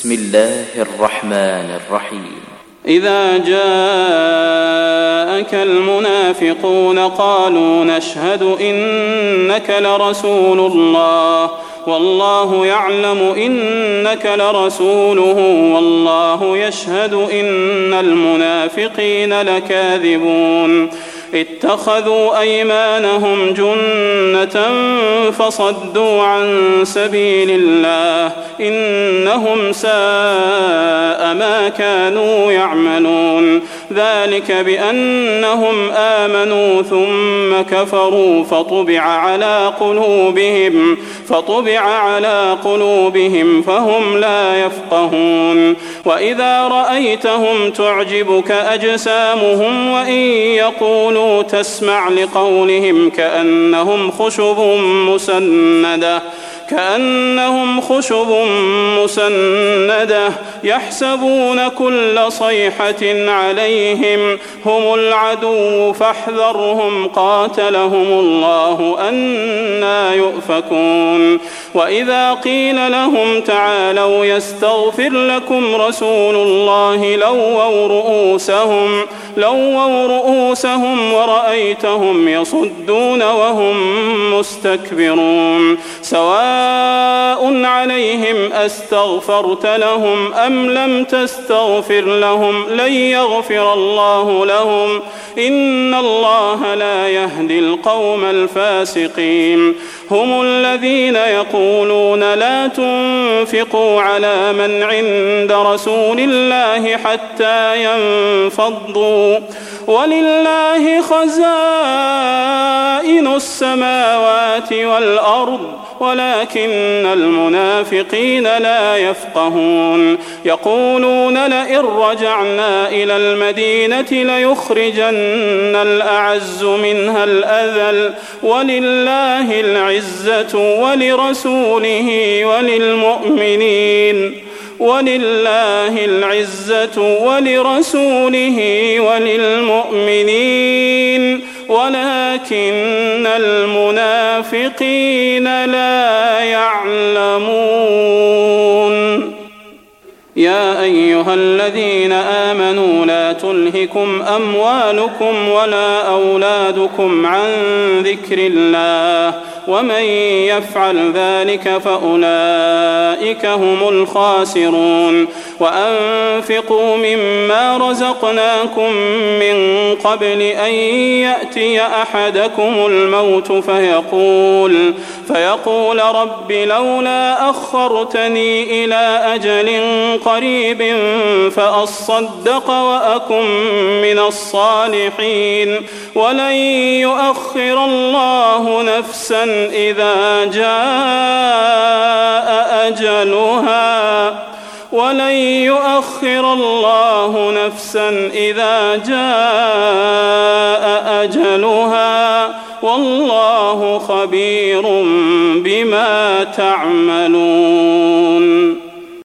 بسم الله الرحمن الرحيم. إذا جاءك المنافقون قالوا نشهد إنك لرسول الله والله يعلم إنك لرسوله والله يشهد إن المنافقين لكاذبون اتخذوا أيمانهم جنة فصدوا عن سبيل الله إنهم ساء ما كانوا يعملون ذلك بأنهم آمنوا ثم كفروا فطبع على قلوبهم فهم لا يفقهون وإذا رأيتهم تعجبك أجسامهم وإن يقولوا تسمع لقولهم كأنهم خشب مسندة يحسبون كل صيحة عليهم هم العدو فاحذرهم قاتلهم الله أنى يؤفكون وإذا قيل لهم تعالوا يستغفر لكم رسول الله لووا رؤوسهم ورأيتهم يصدون وهم مستكبرون سواء عليهم أستغفرت لهم أم لم تستغفر لهم لن يغفر الله لهم إن الله لا يهدي القوم الفاسقين هم الذين يقولون لا تنفقوا على من عند رسول الله حتى ينفضوا ولله خزائن السماوات والأرض ولكن المنافقين لا يفقهون يقولون لئن رجعنا إلى المدينة ليخرجن الأعز منها الأذل ولله العزة ولرسوله وللمؤمنين ولكن المنافقين لا يعلمون يا أيها الذين آمنوا لا تلهكم أموالكم ولا أولادكم عن ذكر الله ومن يفعل ذلك فأولئك هم الخاسرون وأنفقوا مما رزقناكم من قبل أن يأتي أحدكم الموت فيقول رب لولا أخرتني إلى أجل قريب فأصدق وأكن من الصالحين ولن يؤخر الله نفسا إذا جاء أجلها والله خبير بما تعملون.